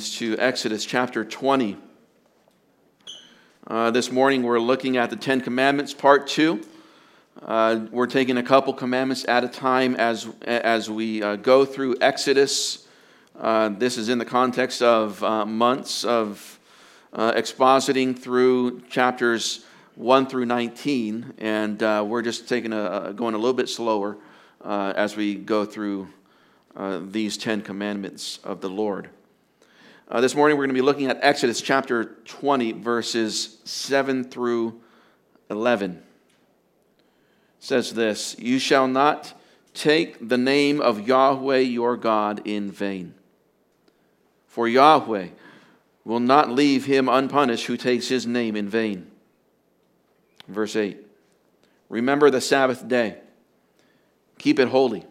please, to Exodus chapter 20. This morning we're looking at the Ten Commandments, part 2. We're taking a couple commandments at a time as we go through Exodus. This is in the context of months of expositing through chapters 1 through 19, and we're just going a little bit slower as we go through these 10 commandments of the Lord. This morning we're going to be looking at Exodus chapter 20, verses 7 through 11. It says this: "You shall not take the name of Yahweh your God in vain, for Yahweh will not leave him unpunished who takes his name in vain." Verse 8, "Remember the Sabbath day, keep it holy.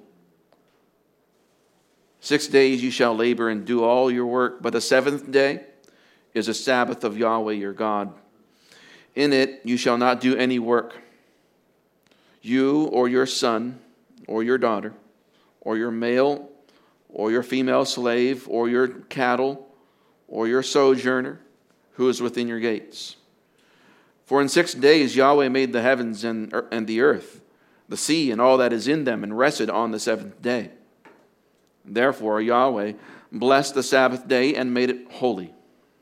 6 days you shall labor and do all your work, but the seventh day is a Sabbath of Yahweh your God. In it you shall not do any work, you or your son or your daughter, or your male or your female slave, or your cattle, or your sojourner who is within your gates. For in 6 days Yahweh made the heavens and the earth, the sea and all that is in them, and rested on the seventh day. Therefore Yahweh blessed the Sabbath day and made it holy."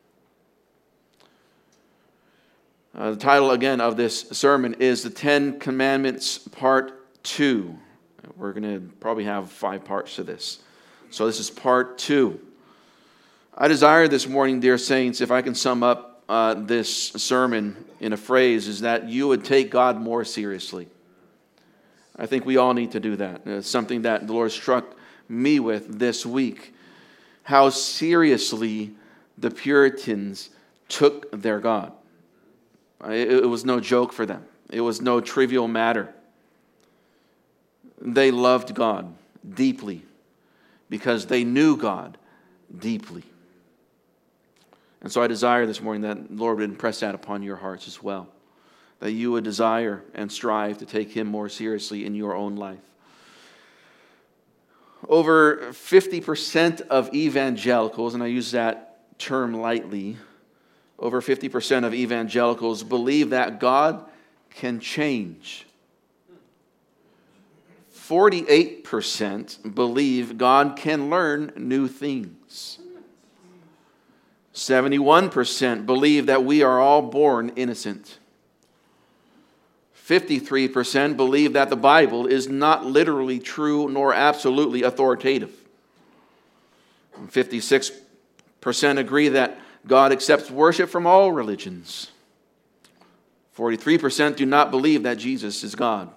The title again of this sermon is the Ten Commandments Part 2. We're going to probably have 5 parts to this. So this is Part 2. I desire this morning, dear saints, if I can sum up this sermon in a phrase, is that you would take God more seriously. I think we all need to do that. It's something that the Lord struck me with this week, how seriously the Puritans took their God. It was no joke for them. It was no trivial matter. They loved God deeply because they knew God deeply. And so I desire this morning that the Lord would impress that upon your hearts as well, that you would desire and strive to take Him more seriously in your own life. Over 50% of evangelicals, and I use that term lightly, over 50% of evangelicals believe that God can change. 48% believe God can learn new things. 71% believe that we are all born innocent. 53% believe that the Bible is not literally true nor absolutely authoritative. 56% agree that God accepts worship from all religions. 43% do not believe that Jesus is God.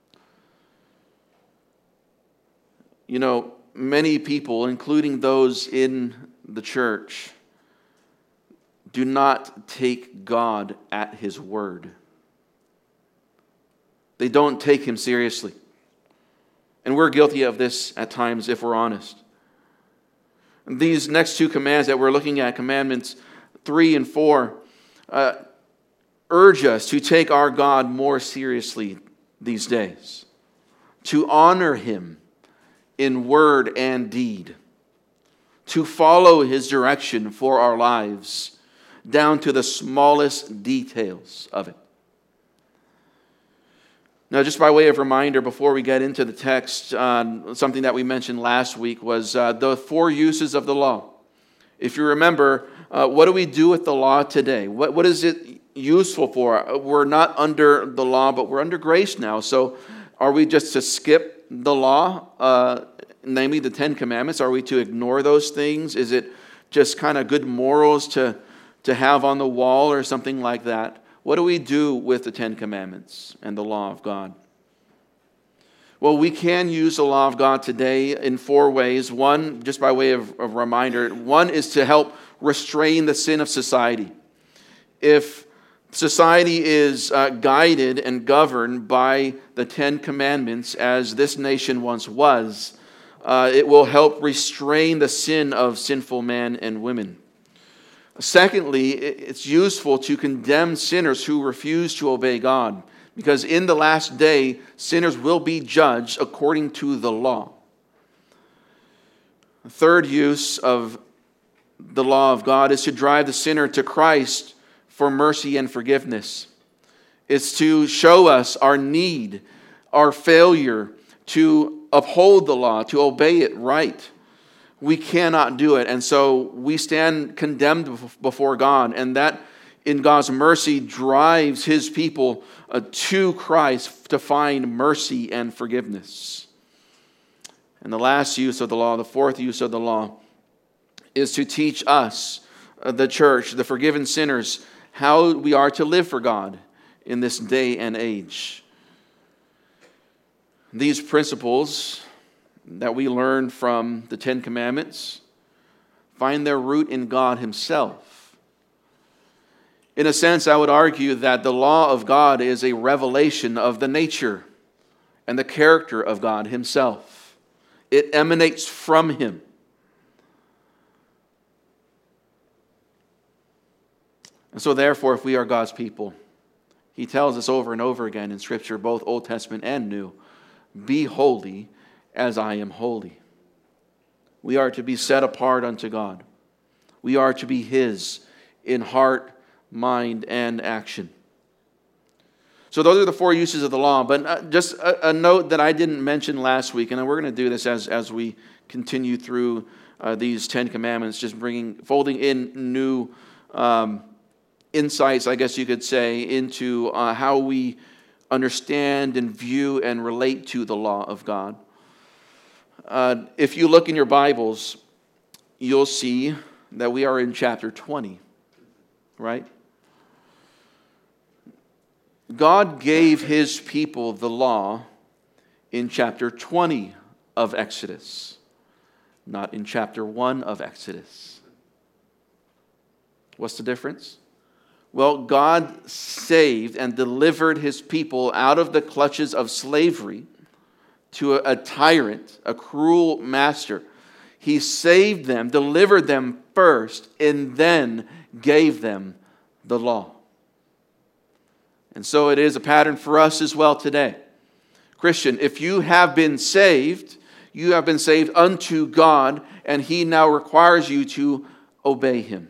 You know, many people, including those in the church, do not take God at His word. They don't take Him seriously. And we're guilty of this at times if we're honest. These next 2 commands that we're looking at, commandments 3 and 4, urge us to take our God more seriously these days, to honor Him in word and deed, to follow His direction for our lives, down to the smallest details of it. Now, just by way of reminder, before we get into the text, something that we mentioned last week was the 4 uses of the law. If you remember, what do we do with the law today? What is it useful for? We're not under the law, but we're under grace now. So are we just to skip the law, namely the 10 Commandments? Are we to ignore those things? Is it just kind of good morals to have on the wall or something like that? What do we do with the 10 Commandments and the law of God? Well, we can use the law of God today in 4 ways. One, just by way of reminder, one is to help restrain the sin of society. If society is guided and governed by the 10 Commandments, as this nation once was, it will help restrain the sin of sinful men and women. Secondly, it's useful to condemn sinners who refuse to obey God, because in the last day, sinners will be judged according to the law. The third use of the law of God is to drive the sinner to Christ for mercy and forgiveness. It's to show us our need, our failure to uphold the law, to obey it right. We cannot do it, and so we stand condemned before God, and that in God's mercy drives his people to Christ to find mercy and forgiveness. And the last use of the law, the fourth use of the law, is to teach us, the church, the forgiven sinners, how we are to live for God in this day and age. These principles that we learn from the Ten Commandments find their root in God himself. In a sense, I would argue that the law of God is a revelation of the nature and the character of God himself. It emanates from him. And so therefore, if we are God's people, he tells us over and over again in Scripture, both Old Testament and New, be holy as I am holy. We are to be set apart unto God. We are to be his in heart, mind, and action. So those are the four uses of the law. But just a note that I didn't mention last week, and we're going to do this as we continue through these 10 commandments, just folding in new insights, I guess you could say, into how we understand and view and relate to the law of God. If you look in your Bibles, you'll see that we are in chapter 20, right? God gave his people the law in chapter 20 of Exodus, not in chapter 1 of Exodus. What's the difference? Well, God saved and delivered his people out of the clutches of slavery to a tyrant, a cruel master. He saved them, delivered them first, and then gave them the law. And so it is a pattern for us as well today. Christian, if you have been saved, you have been saved unto God, and he now requires you to obey him.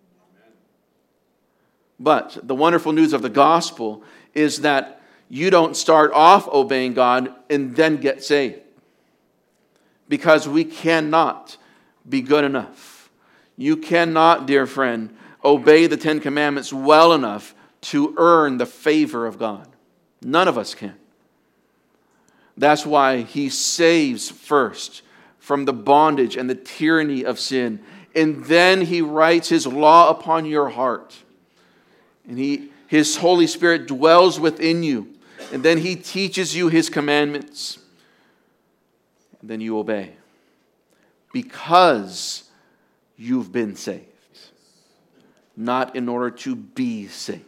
But the wonderful news of the gospel is that you don't start off obeying God and then get saved. Because we cannot be good enough. You cannot, dear friend, obey the 10 commandments well enough to earn the favor of God. None of us can. That's why he saves first from the bondage and the tyranny of sin. And then he writes his law upon your heart. And his Holy Spirit dwells within you. And then he teaches you his commandments. And then you obey. Because you've been saved. Not in order to be saved.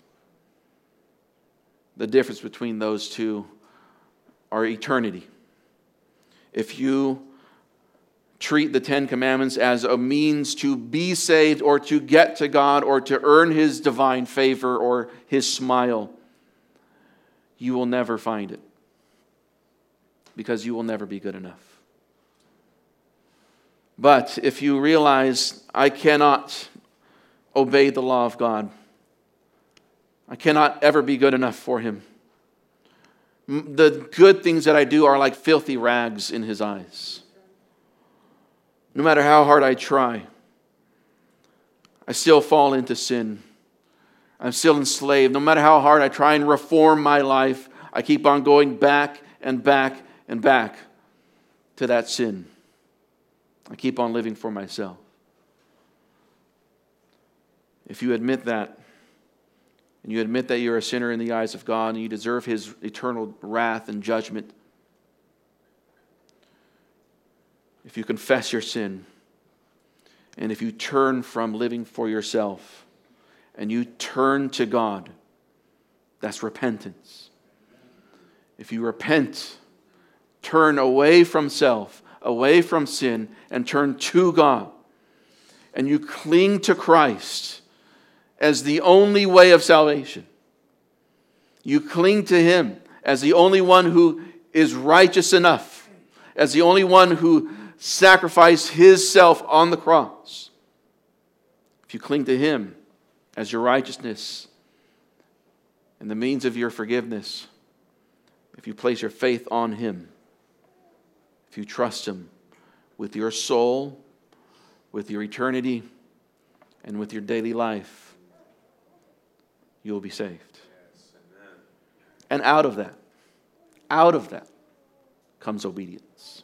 The difference between those two are eternity. If you treat the 10 commandments as a means to be saved or to get to God or to earn his divine favor or his smile, you will never find it. Because you will never be good enough. But if you realize, I cannot obey the law of God, I cannot ever be good enough for him. The good things that I do are like filthy rags in his eyes. No matter how hard I try, I still fall into sin. I'm still enslaved. No matter how hard I try and reform my life, I keep on going back and back and back to that sin. I keep on living for myself. If you admit that, and you admit that you're a sinner in the eyes of God, and you deserve his eternal wrath and judgment, if you confess your sin, and if you turn from living for yourself, and you turn to God, that's repentance. If you repent, turn away from self, away from sin, and turn to God, and you cling to Christ as the only way of salvation. You cling to him as the only one who is righteous enough, as the only one who sacrificed his self on the cross. if you cling to Him as your righteousness and the means of your forgiveness, if you place your faith on Him, if you trust Him with your soul, with your eternity, and with your daily life, you will be saved. And out of that comes obedience.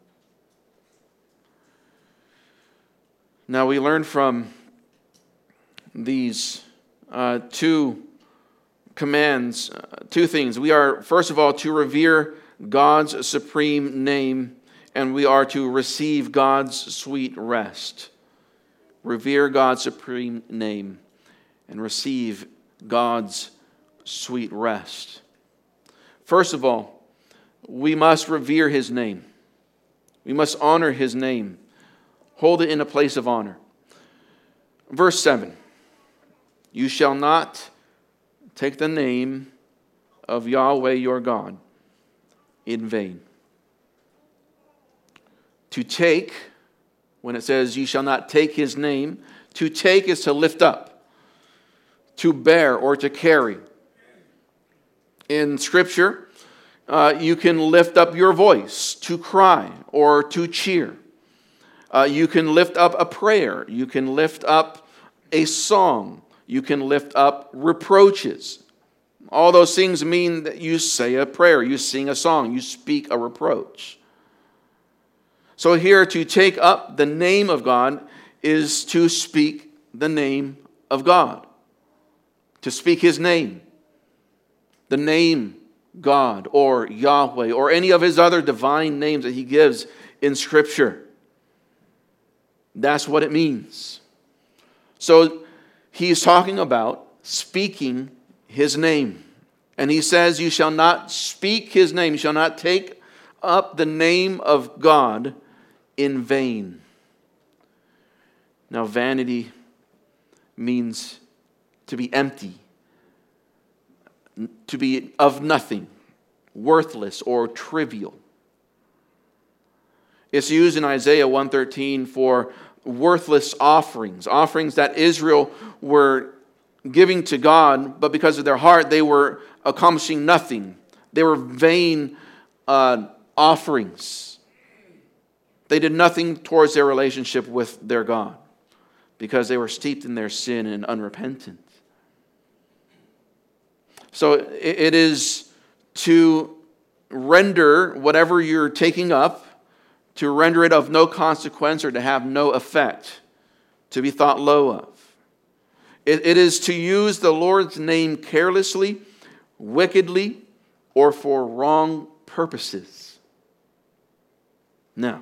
Now we learn from these two commands, two things. We are, first of all, to revere God's supreme name, and we are to receive God's sweet rest. Revere God's supreme name and receive God's sweet rest. First of all, we must revere His name. We must honor His name. Hold it in a place of honor. Verse 7. You shall not take the name of Yahweh your God in vain. To take, when it says you shall not take His name, to take is to lift up, to bear, or to carry. In Scripture, you can lift up your voice to cry or to cheer. You can lift up a prayer. You can lift up a song. You can lift up reproaches. All those things mean that you say a prayer, you sing a song, you speak a reproach. So here, to take up the name of God is to speak the name of God. To speak His name. The name God or Yahweh or any of His other divine names that He gives in Scripture. That's what it means. So He's talking about speaking His name. And He says, you shall not speak His name. You shall not take up the name of God in vain. Now, vanity means to be empty, to be of nothing, worthless or trivial. It's used in Isaiah 1:13 for worthless offerings, offerings that Israel were giving to God, but because of their heart, they were accomplishing nothing. They were vain offerings. They did nothing towards their relationship with their God because they were steeped in their sin and unrepentant. So it is to render whatever you're taking up, to render it of no consequence or to have no effect, to be thought low of. It is to use the Lord's name carelessly, wickedly, or for wrong purposes. Now,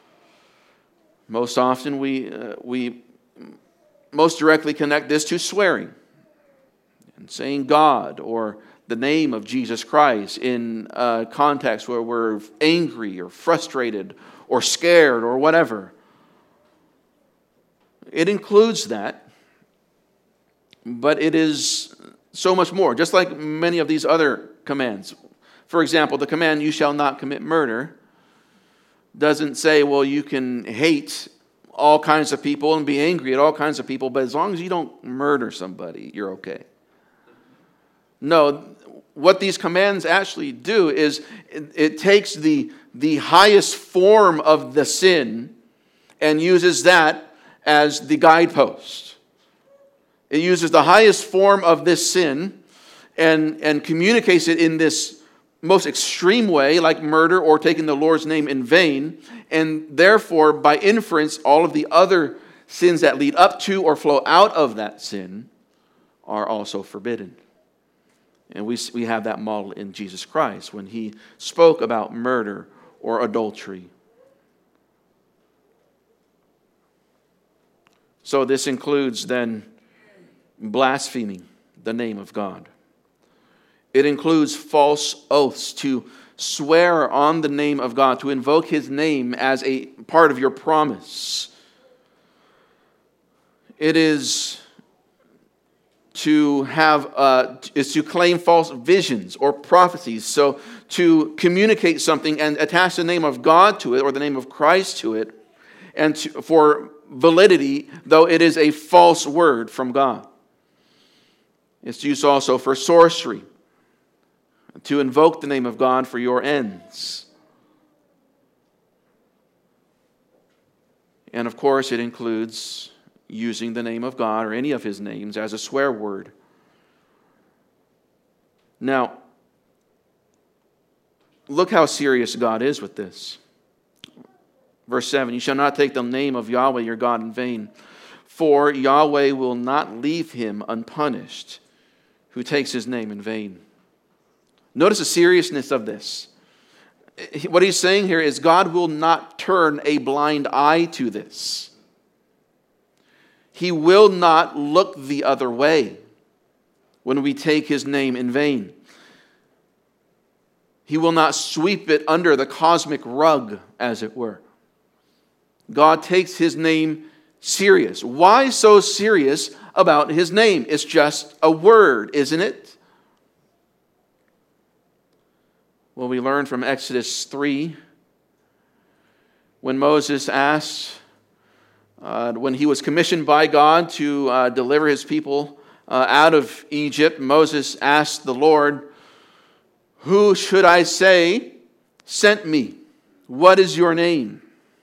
most often we most directly connect this to swearing and saying God or the name of Jesus Christ in a context where we're angry or frustrated or scared or whatever. It includes that, but it is so much more, just like many of these other commands. For example, the command, you shall not commit murder, doesn't say, well, you can hate all kinds of people and be angry at all kinds of people, but as long as you don't murder somebody, you're okay. No, what these commands actually do is it takes the highest form of the sin and uses that as the guidepost. It uses the highest form of this sin and communicates it in this most extreme way, like murder or taking the Lord's name in vain, and therefore, by inference, all of the other sins that lead up to or flow out of that sin are also forbidden. And we have that model in Jesus Christ when He spoke about murder or adultery. So this includes then blaspheming the name of God. It includes false oaths, to swear on the name of God, to invoke His name as a part of your promise. It is to claim false visions or prophecies. So to communicate something and attach the name of God to it or the name of Christ to it, and for validity, though it is a false word from God. It's used also for sorcery, to invoke the name of God for your ends. And of course, it includes using the name of God or any of His names as a swear word. Now, look how serious God is with this. Verse 7, you shall not take the name of Yahweh your God in vain, for Yahweh will not leave him unpunished who takes His name in vain. Notice the seriousness of this. What he's saying here is God will not turn a blind eye to this. He will not look the other way when we take His name in vain. He will not sweep it under the cosmic rug, as it were. God takes His name serious. Why so serious about His name? It's just a word, isn't it? Well, we learn from Exodus 3, when Moses asked, when he was commissioned by God to deliver his people out of Egypt, Moses asked the Lord, "Who should I say sent me? What is your name?"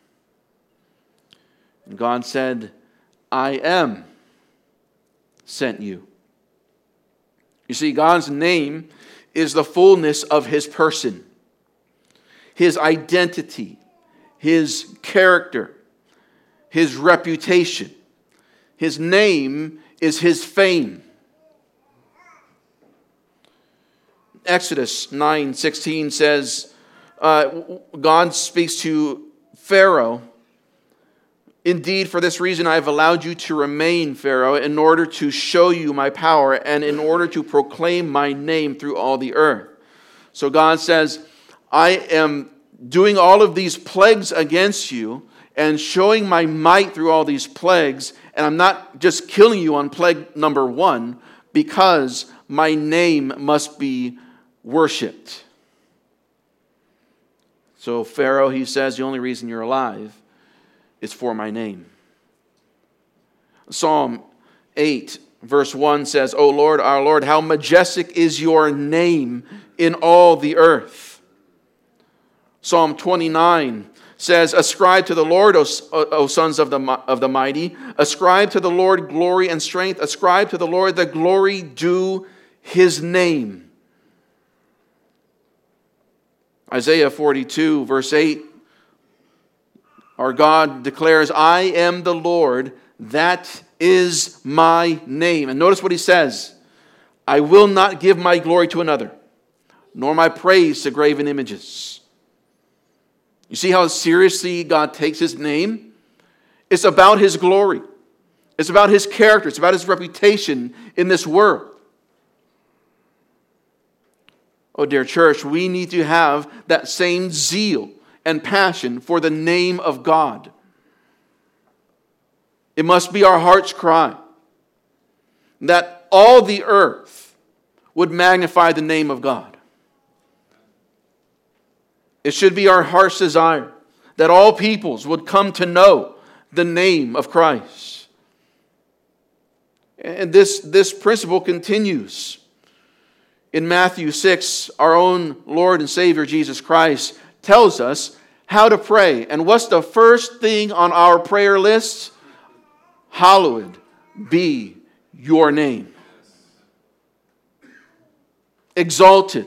And God said, "I am sent you." You see, God's name is the fullness of His person, His identity, His character, His reputation. His name is His fame. Exodus 9:16 says, God speaks to Pharaoh, "Indeed, for this reason I have allowed you to remain, Pharaoh, in order to show you my power and in order to proclaim my name through all the earth." So God says, I am doing all of these plagues against you and showing my might through all these plagues, and I'm not just killing you on plague number 1 because my name must be worshipped. So Pharaoh, he says, the only reason you're alive is for my name. Psalm 8, verse 1 says, "O Lord, our Lord, how majestic is your name in all the earth." Psalm 29 says, "Ascribe to the Lord, O sons of the mighty. Ascribe to the Lord glory and strength. Ascribe to the Lord the glory due His name." Isaiah 42, verse 8, our God declares, "I am the Lord, that is my name." And notice what He says, "I will not give my glory to another, nor my praise to graven images." You see how seriously God takes His name? It's about His glory. It's about His character. It's about His reputation in this world. Oh, dear church, we need to have that same zeal and passion for the name of God. It must be our heart's cry that all the earth would magnify the name of God. It should be our heart's desire that all peoples would come to know the name of Christ. And this principle continues. In Matthew 6, our own Lord and Savior Jesus Christ tells us how to pray. And what's the first thing on our prayer list? Hallowed be your name. Exalted,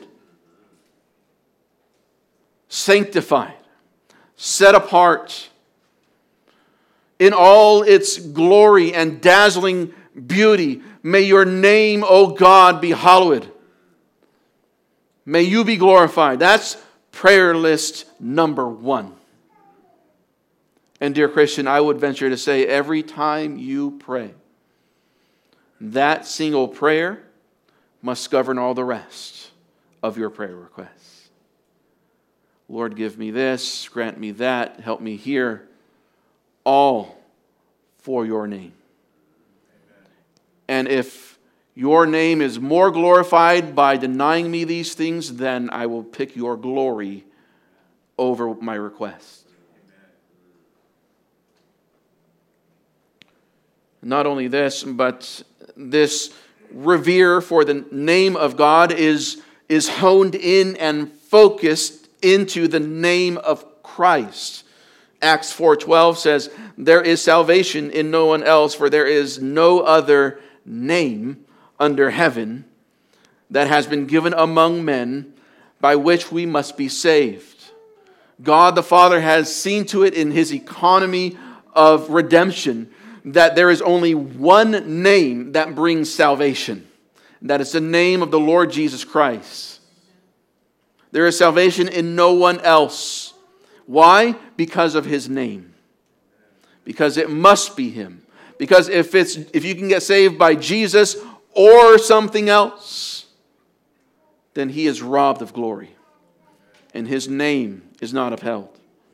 sanctified, set apart in all its glory and dazzling beauty. May your name, O God, be hallowed. May you be glorified. That's prayer list number 1. And dear Christian, I would venture to say every time you pray, that single prayer must govern all the rest of your prayer requests. Lord, give me this, grant me that, help me here, all for your name. And if your name is more glorified by denying me these things, then I will pick your glory over my request. Not only this, but this revere for the name of God is honed in and focused into the name of Christ. Acts 4:12 says, "There is salvation in no one else, for there is no other name under heaven that has been given among men by which we must be saved." God the Father has seen to it in His economy of redemption that there is only one name that brings salvation. That is the name of the Lord Jesus Christ. There is salvation in no one else. Why? Because of His name. Because it must be Him. Because if you can get saved by Jesus or something else, then He is robbed of glory. And His name is not upheld.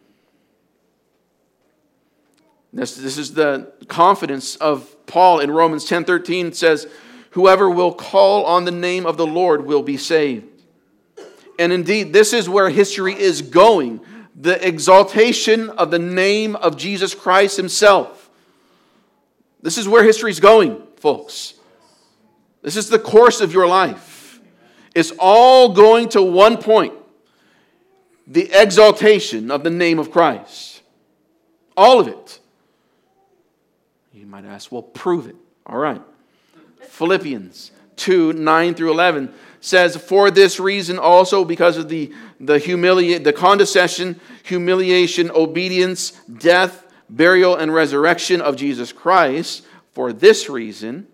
This is the confidence of Paul in Romans 10:13. It says, "Whoever will call on the name of the Lord will be saved." And indeed, this is where history is going. The exaltation of the name of Jesus Christ Himself. This is where history is going, folks. This is the course of your life. It's all going to one point. The exaltation of the name of Christ. All of it. You might ask, well, prove it. All right. Philippians 2:9-11 says, "For this reason also, because of the condescension, humiliation, obedience, death, burial, and resurrection of Jesus Christ, for this reason,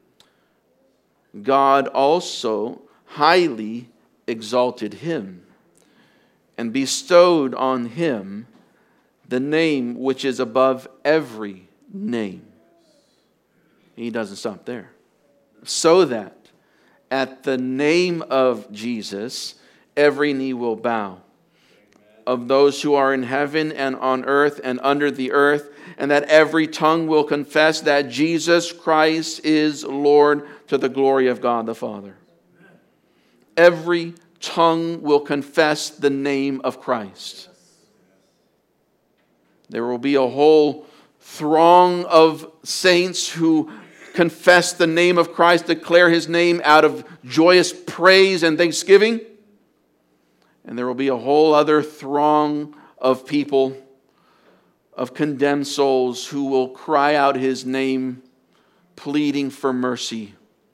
God also highly exalted Him and bestowed on Him the name which is above every name." He doesn't stop there. So that at the name of Jesus, every knee will bow, of those who are in heaven and on earth and under the earth, and that every tongue will confess that Jesus Christ is Lord, to the glory of God the Father. Every tongue will confess the name of Christ. There will be a whole throng of saints who confess the name of Christ, declare His name out of joyous praise and thanksgiving. And there will be a whole other throng of people, of condemned souls, who will cry out His name, pleading for mercy,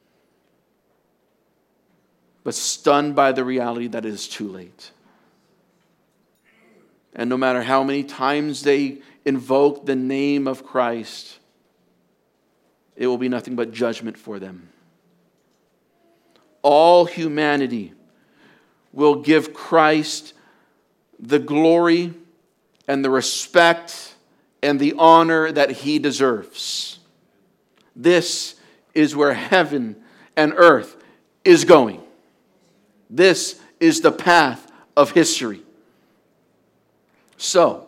but stunned by the reality that it is too late. And no matter how many times they invoke the name of Christ, it will be nothing but judgment for them. All humanity will give Christ the glory and the respect and the honor that He deserves. This is where heaven and earth is going. This is the path of history. So,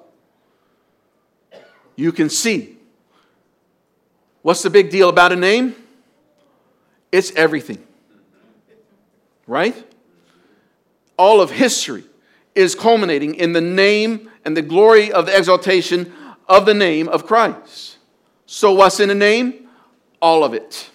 you can see, what's the big deal about a name? It's everything. Right? All of history is culminating in the name and the glory of the exaltation of the name of Christ. So what's in a name? All of it.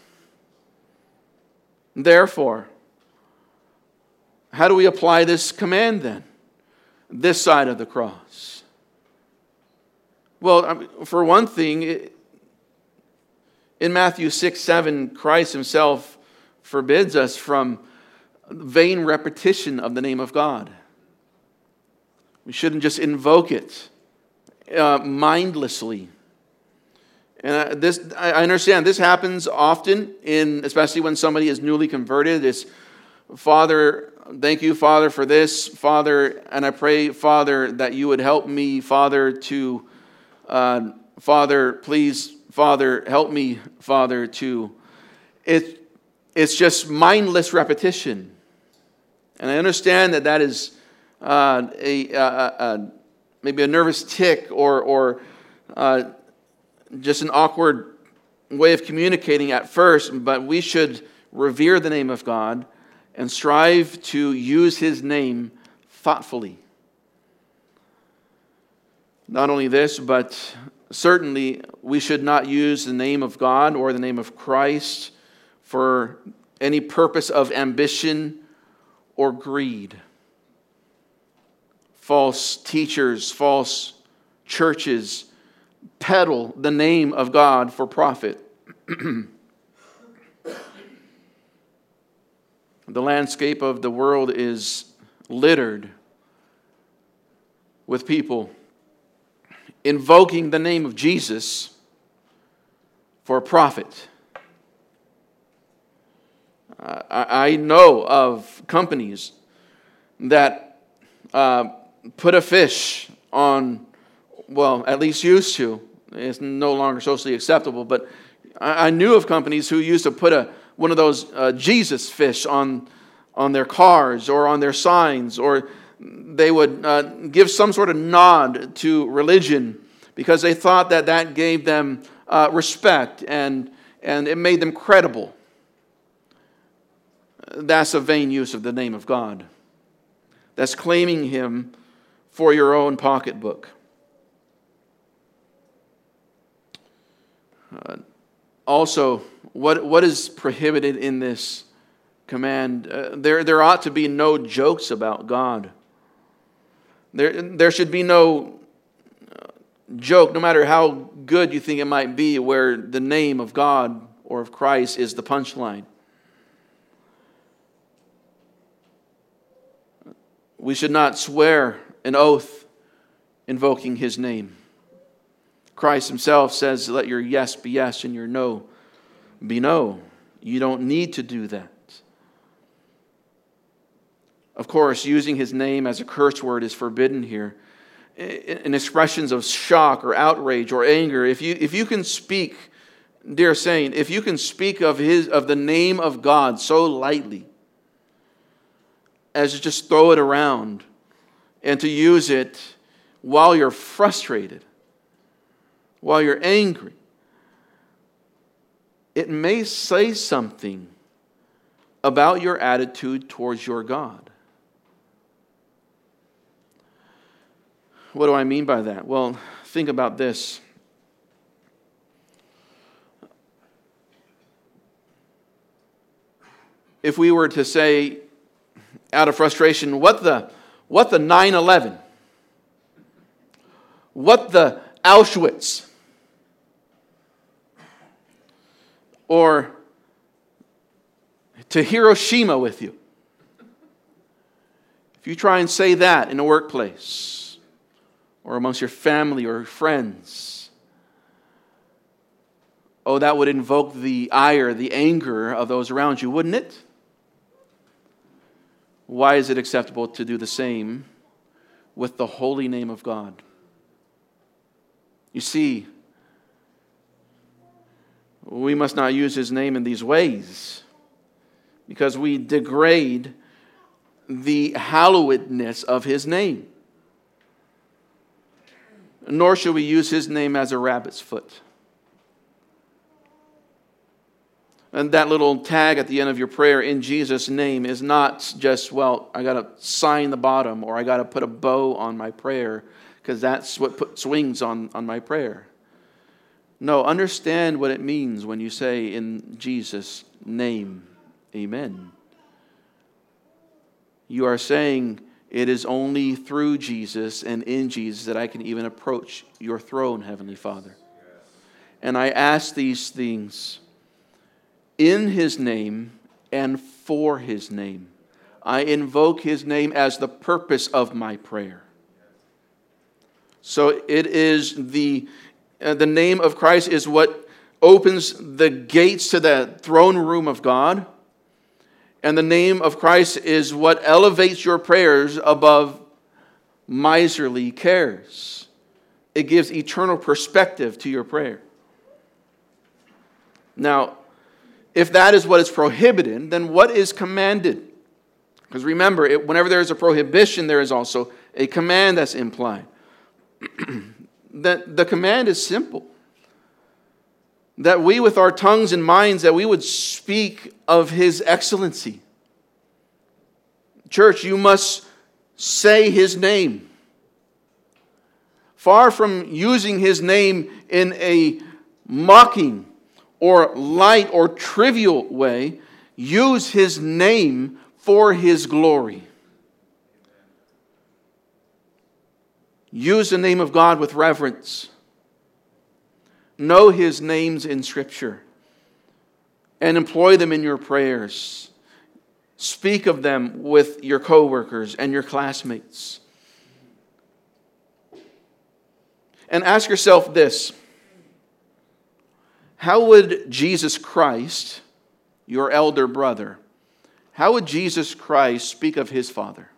Therefore, how do we apply this command then? This side of the cross. Well, for one thing, in Matthew 6:7, Christ Himself forbids us from vain repetition of the name of God. We shouldn't just invoke it mindlessly. And I understand this happens often, especially when somebody is newly converted. It's, Father, thank you, Father, for this, Father, and I pray, Father, that you would help me, Father, to, Father, please, Father, help me, Father, to. It's just mindless repetition. And I understand that is maybe a nervous tick or just an awkward way of communicating at first, but we should revere the name of God and strive to use His name thoughtfully. Not only this, but certainly we should not use the name of God or the name of Christ for any purpose of ambition or greed. False teachers, false churches peddle the name of God for profit. The landscape of the world is littered with people invoking the name of Jesus for profit. I know of companies that put a fish on, well, at least used to. It's no longer socially acceptable, but I knew of companies who used to put one of those Jesus fish on their cars or on their signs, or they would give some sort of nod to religion because they thought that gave them respect and it made them credible. That's a vain use of the name of God. That's claiming Him for your own pocketbook. Also, what is prohibited in this command? There ought to be no jokes about God. There should be no joke, no matter how good you think it might be, where the name of God or of Christ is the punchline. We should not swear an oath invoking His name. Christ Himself says, let your yes be yes and your no be no. You don't need to do that. Of course, using His name as a curse word is forbidden here. In expressions of shock or outrage or anger, if you can speak, dear saint, if you can speak of the name of God so lightly as to just throw it around and to use it while you're frustrated, while you're angry, it may say something about your attitude towards your God. What do I mean by that? Well, think about this. If we were to say, out of frustration, what the 9/11? What the Auschwitz? Or to Hiroshima with you. If you try and say that in a workplace or amongst your family or friends, oh, that would invoke the ire, the anger of those around you, wouldn't it? Why is it acceptable to do the same with the holy name of God? You see, we must not use His name in these ways because we degrade the hallowedness of His name. Nor should we use His name as a rabbit's foot. And that little tag at the end of your prayer, in Jesus' name, is not just, well, I got to sign the bottom or I got to put a bow on my prayer because that's what puts wings on my prayer. No, understand what it means when you say in Jesus' name, amen. You are saying it is only through Jesus and in Jesus that I can even approach your throne, Heavenly Father. And I ask these things in His name and for His name. I invoke His name as the purpose of my prayer. So it is the name of Christ is what opens the gates to the throne room of God. And the name of Christ is what elevates your prayers above miserly cares. It gives eternal perspective to your prayer. Now, if that is what is prohibited, then what is commanded? Because remember, whenever there is a prohibition, there is also a command that's implied. The command is simple. That we with our tongues and minds, that we would speak of His excellency. Church, you must say His name. Far from using his name in a mocking or light or trivial way, use his name for his glory. Use the name of God with reverence. Know his names in Scripture and employ them in your prayers. Speak of them with your coworkers and your classmates. And ask yourself this: how would Jesus Christ, your elder brother, how would Jesus Christ speak of his Father?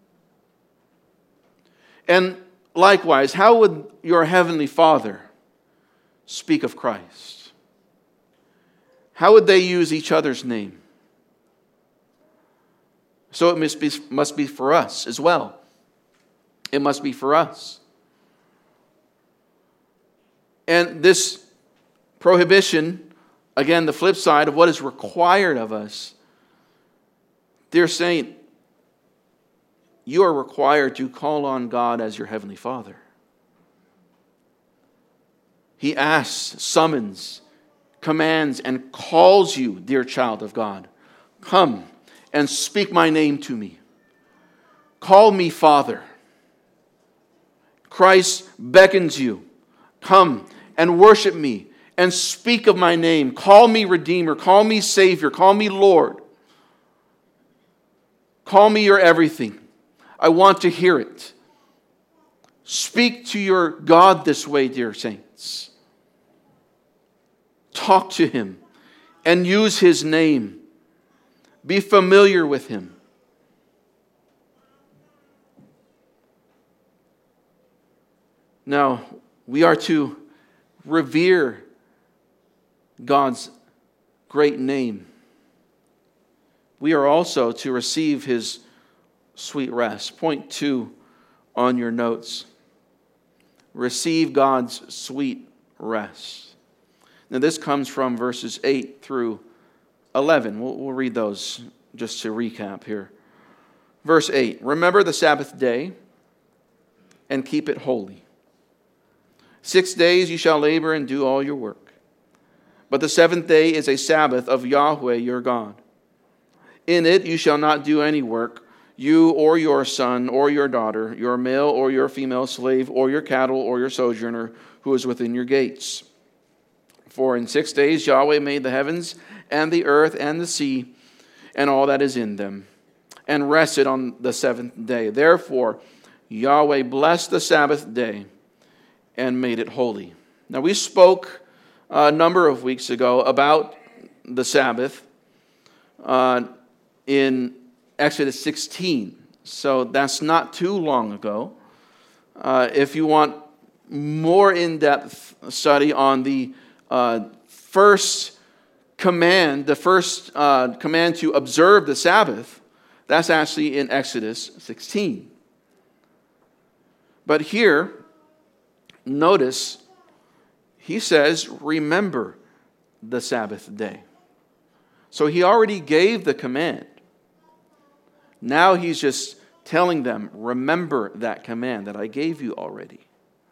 And likewise, how would your heavenly Father speak of Christ? How would they use each other's name? So it must be for us as well. It must be for us. And this prohibition, again, the flip side of what is required of us, dear saint, you are required to call on God as your heavenly Father. He asks, summons, commands, and calls you, dear child of God, come and speak my name to me. Call me Father. Christ beckons you, come and worship me and speak of my name. Call me Redeemer. Call me Savior. Call me Lord. Call me your everything. I want to hear it. Speak to your God this way, dear saints. Talk to him and use his name. Be familiar with him. Now, we are to revere God's great name. We are also to receive his sweet rest. Point 2 on your notes. Receive God's sweet rest. Now this comes from verses 8 through 11. We'll read those just to recap here. Verse 8, remember the Sabbath day and keep it holy. 6 days you shall labor and do all your work. But the seventh day is a Sabbath of Yahweh your God. In it you shall not do any work, you or your son or your daughter, your male or your female slave, or your cattle or your sojourner who is within your gates. For in 6 days Yahweh made the heavens and the earth and the sea and all that is in them, and rested on the seventh day. Therefore Yahweh blessed the Sabbath day and made it holy. Now we spoke a number of weeks ago about the Sabbath in Exodus 16. So that's not too long ago. If you want more in-depth study on the first command, command to observe the Sabbath, that's actually in Exodus 16. But here, notice, he says, remember the Sabbath day. So he already gave the command. Now he's just telling them, remember that command that I gave you already.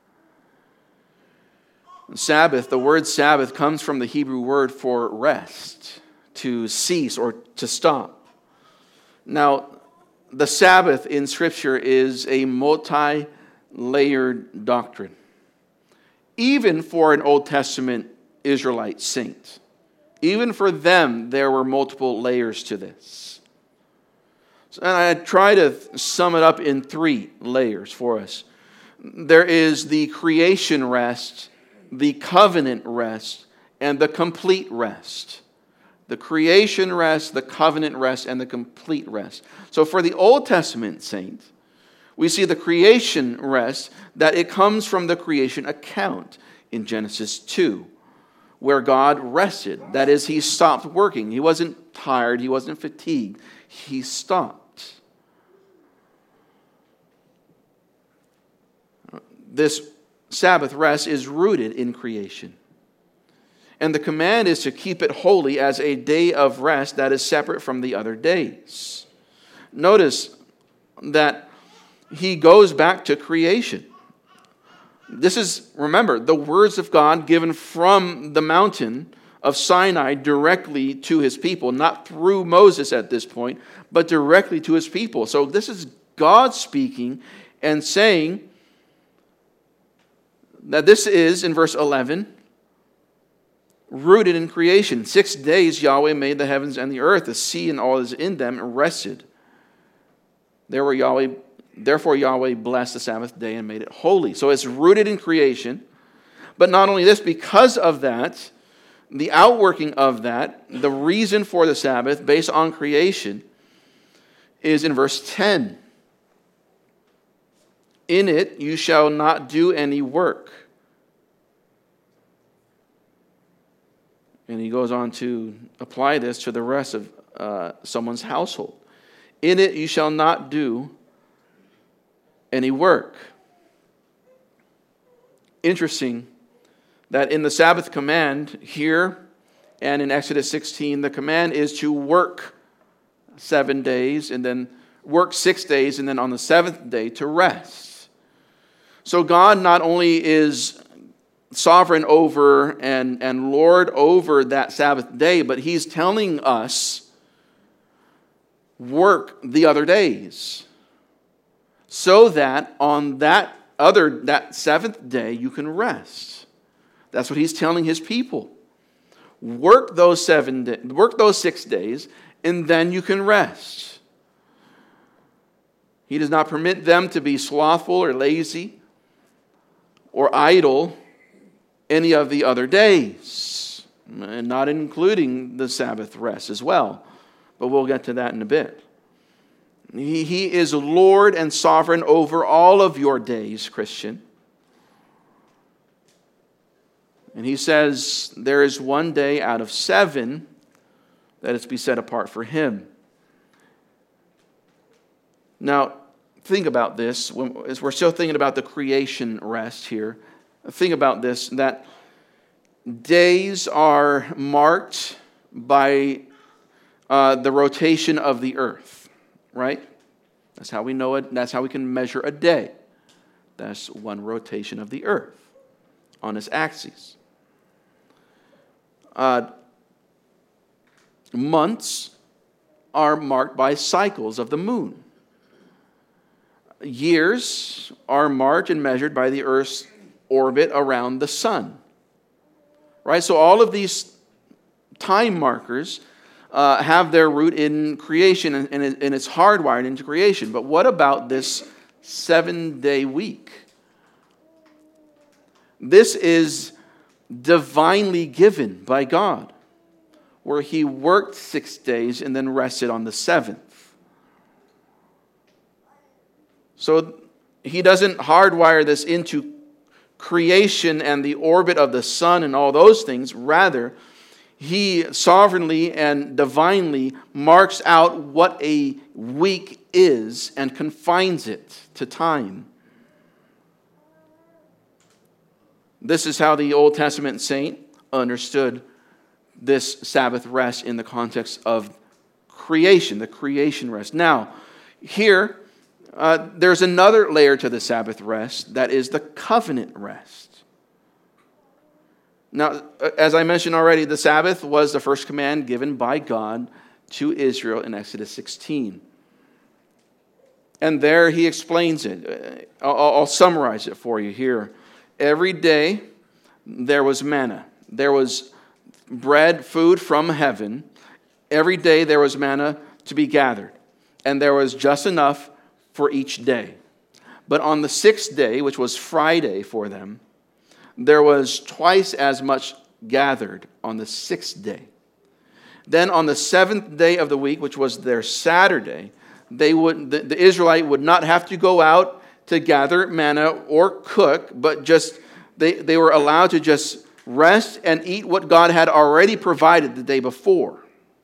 Sabbath, the word Sabbath comes from the Hebrew word for rest, to cease or to stop. Now, the Sabbath in Scripture is a multi-layered doctrine, even for an Old Testament Israelite saint. Even for them, there were multiple layers to this. And I try to sum it up in 3 layers for us. There is the creation rest, the covenant rest, and the complete rest. The creation rest, the covenant rest, and the complete rest. So for the Old Testament saint, we see the creation rest, that it comes from the creation account in Genesis 2, where God rested. That is, he stopped working. He wasn't tired. He wasn't fatigued. He stopped. This Sabbath rest is rooted in creation. And the command is to keep it holy as a day of rest that is separate from the other days. Notice that he goes back to creation. This is, remember, the words of God given from the mountain of Sinai directly to his people, not through Moses at this point, but directly to his people. So this is God speaking and saying that this is, in verse 11, rooted in creation. 6 days Yahweh made the heavens and the earth, the sea and all that is in them, and rested. Therefore Yahweh blessed the Sabbath day and made it holy. So it's rooted in creation. But not only this, because of that, the outworking of that, the reason for the Sabbath based on creation, is in verse 10. In it you shall not do any work. And he goes on to apply this to the rest of someone's household. In it you shall not do any work. Interesting that in the Sabbath command here and in Exodus 16, the command is to work 7 days and then work 6 days and then on the seventh day to rest. So God not only is sovereign over and Lord over that Sabbath day, but he's telling us, work the other days, so that on that seventh day you can rest. That's what he's telling his people. Work those 6 days, and then you can rest. He does not permit them to be slothful or lazy or idle any of the other days, and not including the Sabbath rest as well. But we'll get to that in a bit. He is Lord and sovereign over all of your days, Christian. And he says there is one day out of 7 that is to be set apart for him. Now, think about this. As we're still thinking about the creation rest here, think about this, that days are marked by the rotation of the earth, right? That's how we know it. That's how we can measure a day. That's one rotation of the earth on its axis. Months are marked by cycles of the moon. Years are marked and measured by the earth's orbit around the sun. Right? So all of these time markers have their root in creation, and it's hardwired into creation. But what about this 7-day week? This is divinely given by God, where he worked 6 days and then rested on the 7th. So he doesn't hardwire this into creation and the orbit of the sun and all those things. Rather, he sovereignly and divinely marks out what a week is and confines it to time. This is how the Old Testament saint understood this Sabbath rest in the context of creation, the creation rest. Now, here, there's another layer to the Sabbath rest, that is the covenant rest. Now, as I mentioned already, the Sabbath was the first command given by God to Israel in Exodus 16. And there he explains it. I'll summarize it for you here. Every day there was manna. There was bread, food from heaven. Every day there was manna to be gathered. And there was just enough for each day. But on the 6th day, which was Friday for them, there was twice as much gathered on the 6th day. Then on the 7th day of the week, which was their Saturday, the Israelite would not have to go out to gather manna or cook, but just they were allowed to just rest and eat what God had already provided the day before.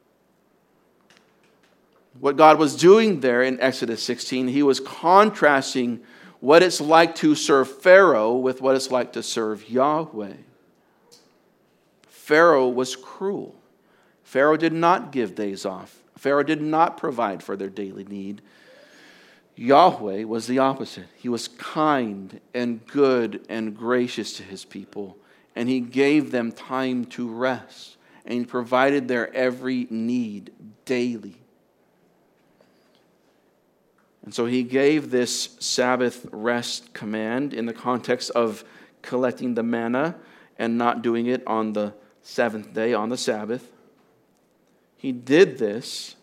What God was doing there in Exodus 16, he was contrasting what it's like to serve Pharaoh with what it's like to serve Yahweh. Pharaoh was cruel. Pharaoh did not give days off. Pharaoh did not provide for their daily need. Yahweh was the opposite. He was kind and good and gracious to his people, and he gave them time to rest, and he provided their every need daily. And so he gave this Sabbath rest command in the context of collecting the manna and not doing it on the seventh day, on the Sabbath. He did this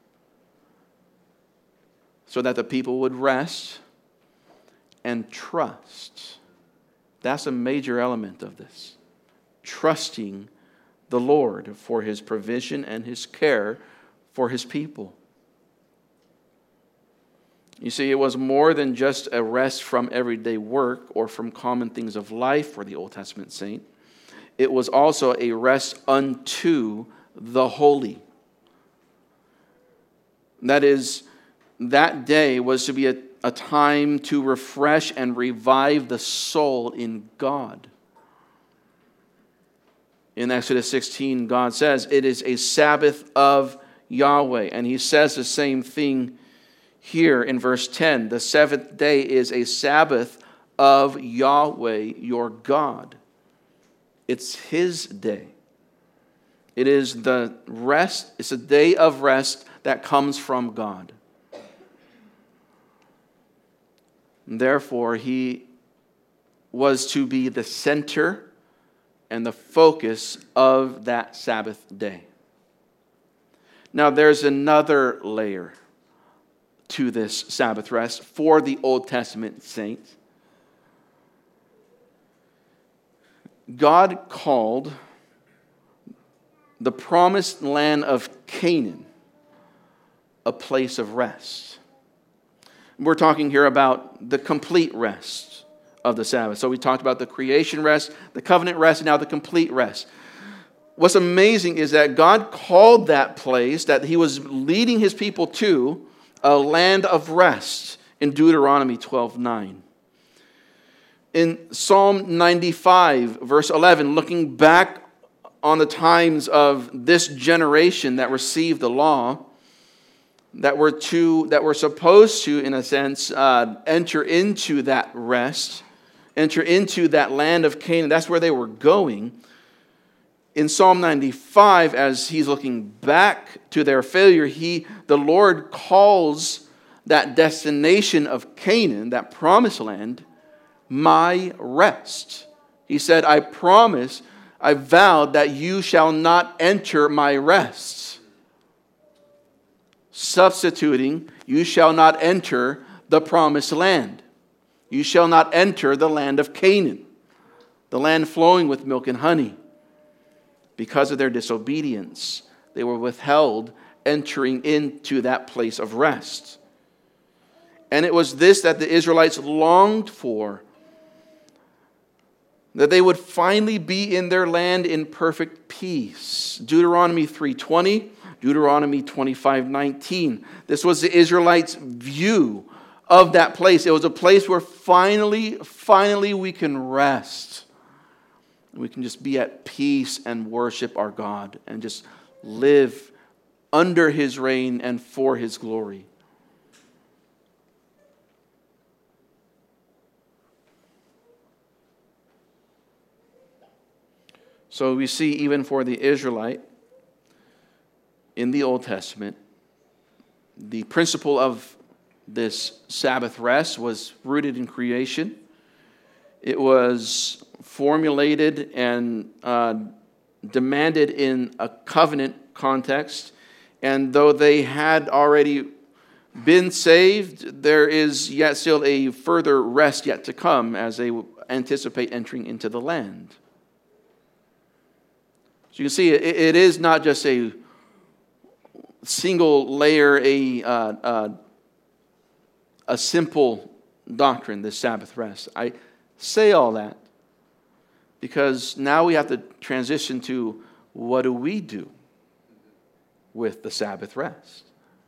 so that the people would rest and trust. That's a major element of this. Trusting the Lord for his provision and his care for his people. You see, it was more than just a rest from everyday work or from common things of life for the Old Testament saint. It was also a rest unto the holy. That is, that day was to be a time to refresh and revive the soul in God. In Exodus 16, God says, it is a Sabbath of Yahweh. And he says the same thing here in verse 10. The seventh day is a Sabbath of Yahweh, your God. It's his day. It is the rest, it's a day of rest that comes from God. Therefore, he was to be the center and the focus of that Sabbath day. Now, there's another layer to this Sabbath rest for the Old Testament saints. God called the promised land of Canaan a place of rest. We're talking here about the complete rest of the Sabbath. So we talked about the creation rest, the covenant rest, and now the complete rest. What's amazing is that God called that place that he was leading his people to a land of rest in Deuteronomy 12:9. In Psalm 95, verse 11, looking back on the times of this generation that received the law, that were supposed to, in a sense, enter into that rest, enter into that land of Canaan. That's where they were going. In Psalm 95, as he's looking back to their failure, the Lord calls that destination of Canaan, that promised land, my rest. He said, I promise, I vowed that you shall not enter my rest. Substituting, you shall not enter the promised land. You shall not enter the land of Canaan, the land flowing with milk and honey. Because of their disobedience, they were withheld entering into that place of rest. And it was this that the Israelites longed for, that they would finally be in their land in perfect peace. Deuteronomy 3:20, Deuteronomy 25:19. This was the Israelites' view of that place. It was a place where finally we can rest. We can just be at peace and worship our God and just live under his reign and for his glory. So we see even for the Israelite in the Old Testament, the principle of this Sabbath rest was rooted in creation. It was formulated and demanded in a covenant context. And though they had already been saved, there is yet still a further rest yet to come as they anticipate entering into the land. So you can see it is not just a single layer, a simple doctrine, this Sabbath rest. I say all that because now we have to transition to what do we do with the Sabbath rest?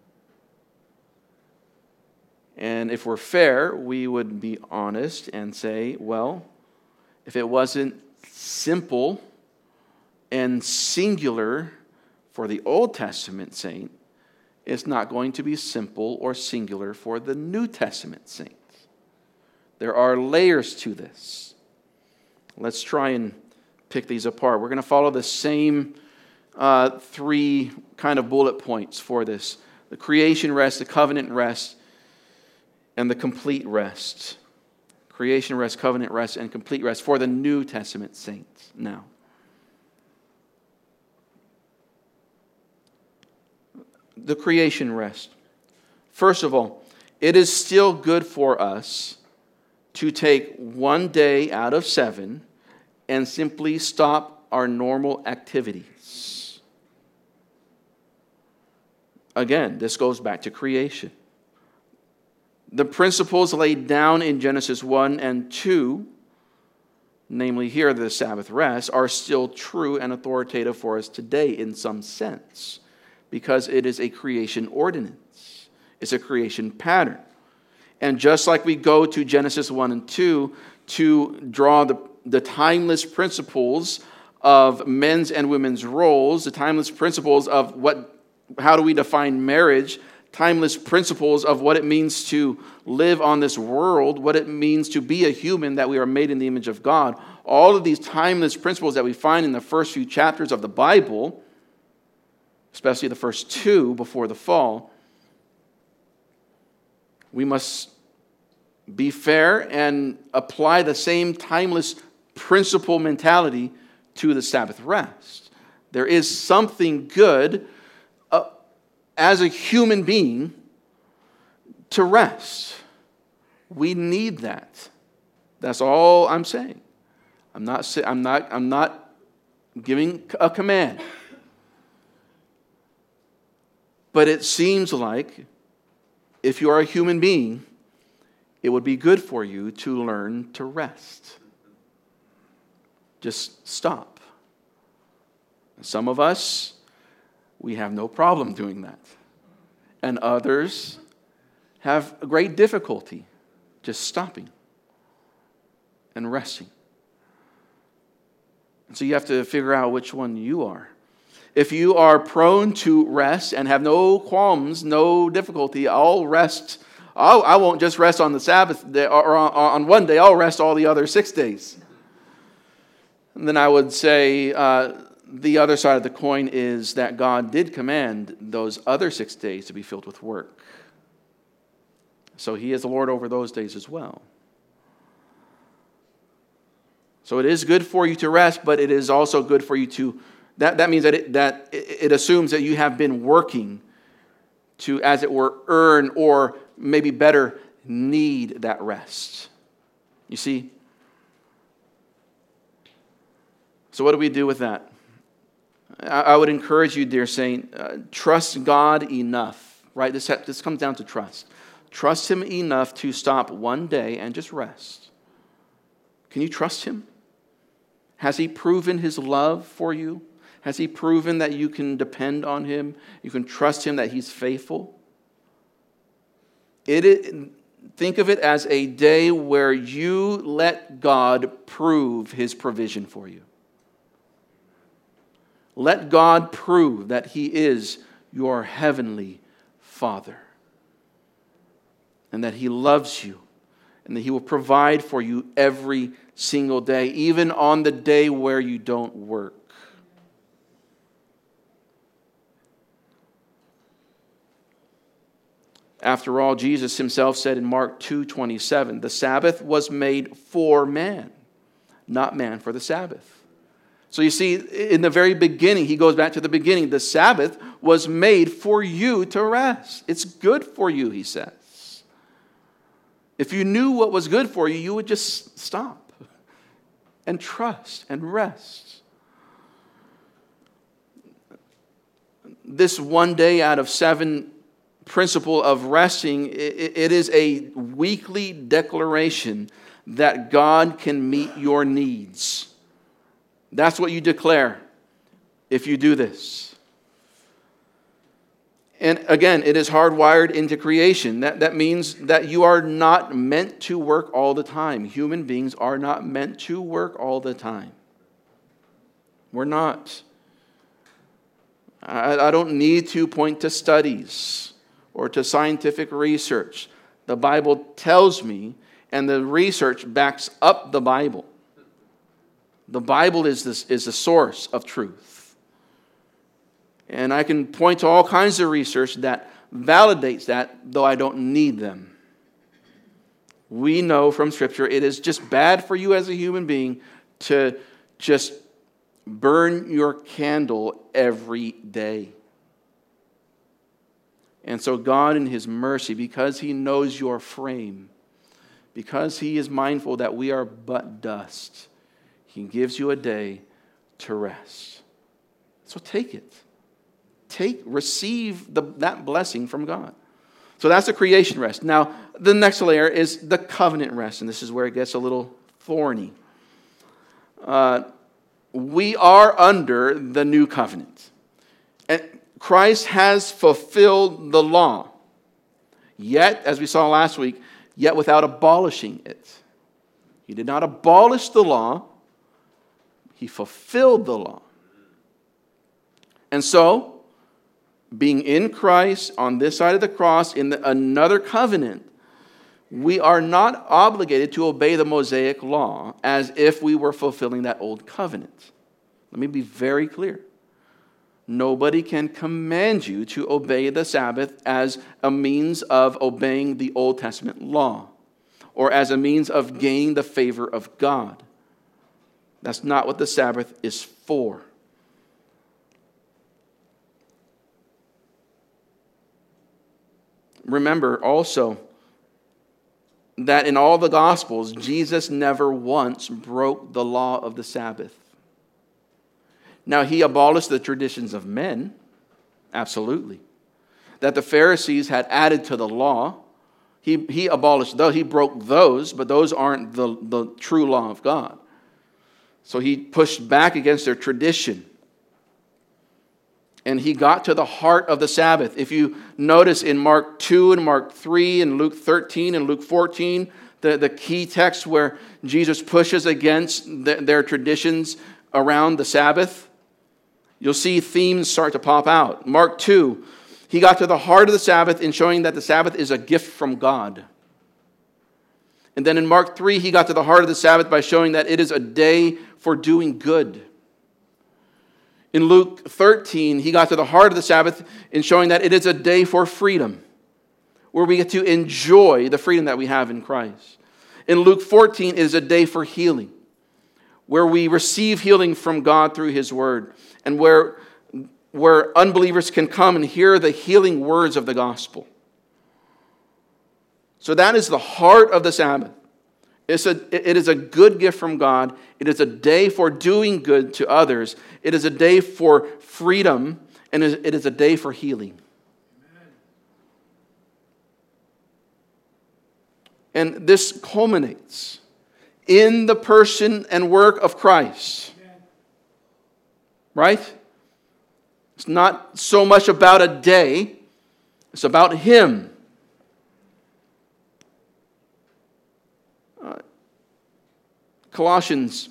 And if we're fair, we would be honest and say, well, if it wasn't simple and singular for the Old Testament saint, It's not going to be simple or singular for the New Testament saints. There are layers to this. Let's try and pick these apart. We're going to follow the same three kind of bullet points for this: the creation rest, the covenant rest, and the complete rest. Creation rest, covenant rest, and complete rest for the New Testament saints now. The creation rest. First of all, it is still good for us to take one day out of 7 and simply stop our normal activities. Again, this goes back to creation. The principles laid down in Genesis 1 and 2, namely here the Sabbath rest, are still true and authoritative for us today in some sense, because it is a creation ordinance. It's a creation pattern. And just like we go to Genesis 1 and 2 to draw the timeless principles of men's and women's roles, the timeless principles of how do we define marriage, timeless principles of what it means to live on this world, what it means to be a human, that we are made in the image of God. All of these timeless principles that we find in the first few chapters of the Bible, especially the first 2 before the fall, we must be fair and apply the same timeless principle mentality to the Sabbath rest. There is something good as a human being to rest. We need that. That's all I'm saying. I'm not giving a command. But it seems like if you are a human being, it would be good for you to learn to rest. Just stop. Some of us, we have no problem doing that. And others have great difficulty just stopping and resting. And so you have to figure out which one you are. If you are prone to rest and have no qualms, no difficulty, I'll rest. I won't just rest on the Sabbath day, or on one day, I'll rest all the other 6 days. And then I would say the other side of the coin is that God did command those other 6 days to be filled with work. So He is the Lord over those days as well. So it is good for you to rest, but it is also good for you to, that means that it assumes that you have been working to, as it were, earn, or maybe better, need that rest. You see? So what do we do with that? I would encourage you, dear saint, trust God enough, right? This comes down to trust. Trust Him enough to stop one day and just rest. Can you trust Him? Has He proven His love for you? Has He proven that you can depend on Him? You can trust Him that He's faithful? Think of it as a day where you let God prove His provision for you. Let God prove that He is your heavenly Father, and that He loves you, and that He will provide for you every single day, even on the day where you don't work. After all, Jesus Himself said in Mark 2:27, the Sabbath was made for man, not man for the Sabbath. So you see, in the very beginning, He goes back to the beginning. The Sabbath was made for you to rest. It's good for you, He says. If you knew what was good for you, you would just stop and trust and rest. This one day out of 7 principle of resting, it is a weekly declaration that God can meet your needs. That's what you declare if you do this. And again, it is hardwired into creation. That means that you are not meant to work all the time. Human beings are not meant to work all the time. We're not. I don't need to point to studies or to scientific research. The Bible tells me, and the research backs up the Bible. The Bible is the source of truth. And I can point to all kinds of research that validates that, though I don't need them. We know from Scripture it is just bad for you as a human being to just burn your candle every day. And so God in His mercy, because He knows your frame, because He is mindful that we are but dust, He gives you a day to rest. So take it. Receive that blessing from God. So that's the creation rest. Now, the next layer is the covenant rest, and this is where it gets a little thorny. We are under the new covenant. And Christ has fulfilled the law. Yet, as we saw last week, yet without abolishing it. He did not abolish the law. He fulfilled the law. And so, being in Christ on this side of the cross in another covenant, we are not obligated to obey the Mosaic law as if we were fulfilling that old covenant. Let me be very clear. Nobody can command you to obey the Sabbath as a means of obeying the Old Testament law or as a means of gaining the favor of God. That's not what the Sabbath is for. Remember also that in all the Gospels, Jesus never once broke the law of the Sabbath. Now, He abolished the traditions of men, absolutely. That the Pharisees had added to the law, He abolished those. He broke those, but those aren't the true law of God. So He pushed back against their tradition. And He got to the heart of the Sabbath. If you notice in Mark 2 and Mark 3 and Luke 13 and Luke 14, the key text where Jesus pushes against their traditions around the Sabbath, you'll see themes start to pop out. Mark 2, He got to the heart of the Sabbath in showing that the Sabbath is a gift from God. And then in Mark 3, He got to the heart of the Sabbath by showing that it is a day for doing good. In Luke 13, He got to the heart of the Sabbath in showing that it is a day for freedom, where we get to enjoy the freedom that we have in Christ. In Luke 14, it is a day for healing, where we receive healing from God through His Word, and where unbelievers can come and hear the healing words of the gospel. So that is the heart of the Sabbath. It is a good gift from God. It is a day for doing good to others. It is a day for freedom, and it is a day for healing. Amen. And this culminates in the person and work of Christ. Amen. Right? It's not so much about a day. It's about Him. Colossians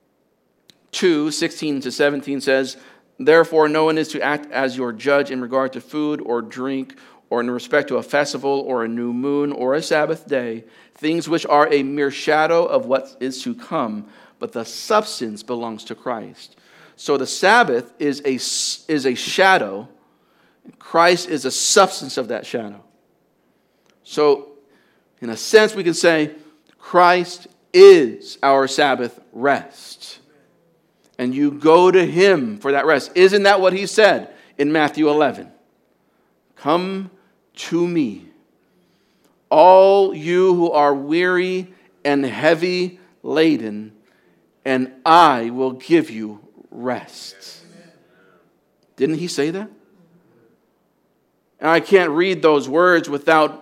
2:16-17 says, "Therefore no one is to act as your judge in regard to food or drink, or in respect to a festival or a new moon or a Sabbath day, things which are a mere shadow of what is to come, but the substance belongs to Christ." So the Sabbath is a shadow. Christ is a substance of that shadow. So in a sense we can say Christ is our Sabbath rest. And you go to Him for that rest. Isn't that what He said in Matthew 11? "Come to me, all you who are weary and heavy laden, and I will give you rest." Didn't He say that? And I can't read those words without,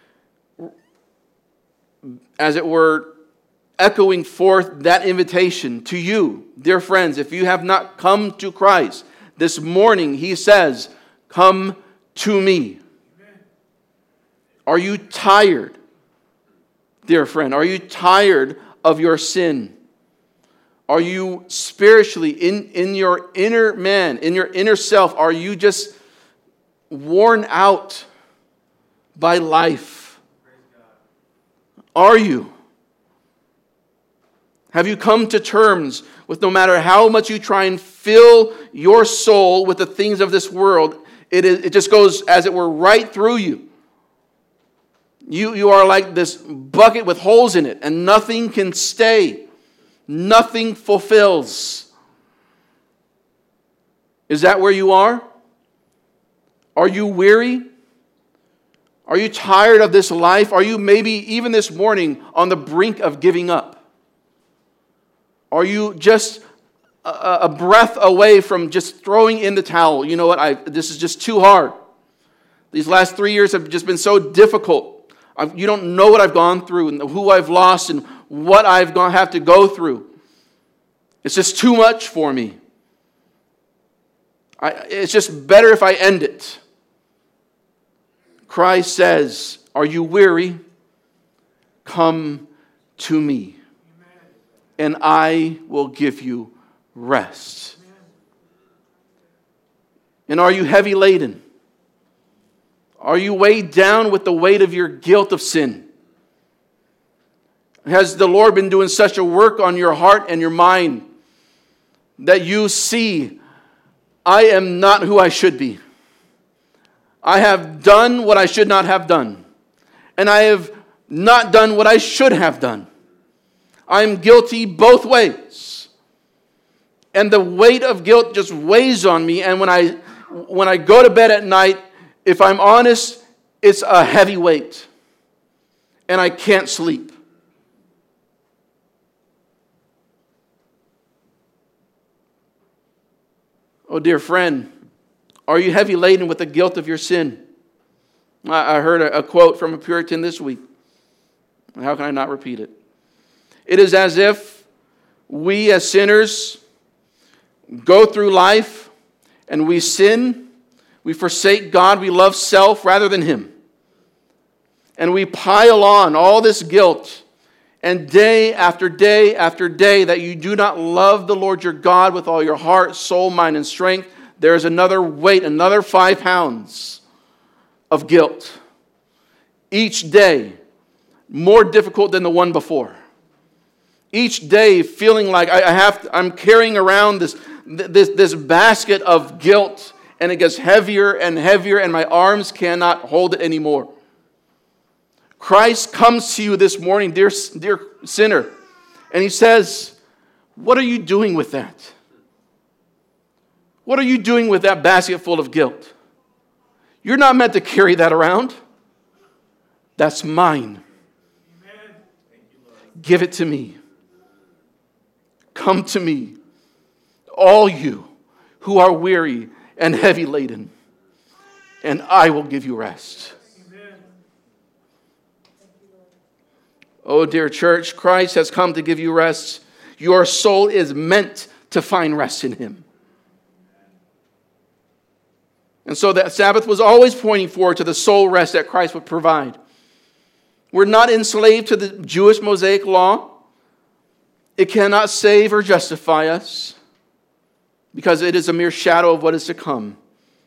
as it were, echoing forth that invitation to you, dear friends. If you have not come to Christ, this morning He says, "Come to me." Amen. Are you tired, dear friend? Are you tired of your sin? Are you spiritually, in your inner man, in your inner self, are you just worn out by life? Are you? Have you come to terms with no matter how much you try and fill your soul with the things of this world, it just goes, as it were, right through you. You are like this bucket with holes in it, and nothing can stay. Nothing fulfills. Is that where you are? Are you weary? Are you tired of this life? Are you maybe even this morning on the brink of giving up? Are you just a breath away from just throwing in the towel? You know what? This is just too hard. These last 3 years have just been so difficult. You don't know what I've gone through and who I've lost and what I've going to have to go through. It's just too much for me. It's just better if I end it. Christ says, are you weary? Come to me, and I will give you rest. And are you heavy laden? Are you weighed down with the weight of your guilt of sin? Has the Lord been doing such a work on your heart and your mind that you see, I am not who I should be. I have done what I should not have done. And I have not done what I should have done. I am guilty both ways. And the weight of guilt just weighs on me. And when I go to bed at night, if I'm honest, it's a heavy weight. And I can't sleep. Oh, dear friend, are you heavy laden with the guilt of your sin? I heard a quote from a Puritan this week. How can I not repeat it? It is as if we as sinners go through life and we sin, we forsake God, we love self rather than Him. And we pile on all this guilt, and day after day after day that you do not love the Lord your God with all your heart, soul, mind, and strength, there is another weight, another 5 pounds of guilt. Each day more difficult than the one before. Each day feeling like I'm carrying around this basket of guilt, and it gets heavier and heavier, and my arms cannot hold it anymore. Christ comes to you this morning, dear sinner, and He says, what are you doing with that? What are you doing with that basket full of guilt? You're not meant to carry that around. That's mine. Amen. Give it to me. Come to me, all you who are weary and heavy laden, and I will give you rest. Amen. Oh, dear church, Christ has come to give you rest. Your soul is meant to find rest in Him. And so that Sabbath was always pointing forward to the soul rest that Christ would provide. We're not enslaved to the Jewish Mosaic law. It cannot save or justify us because it is a mere shadow of what is to come.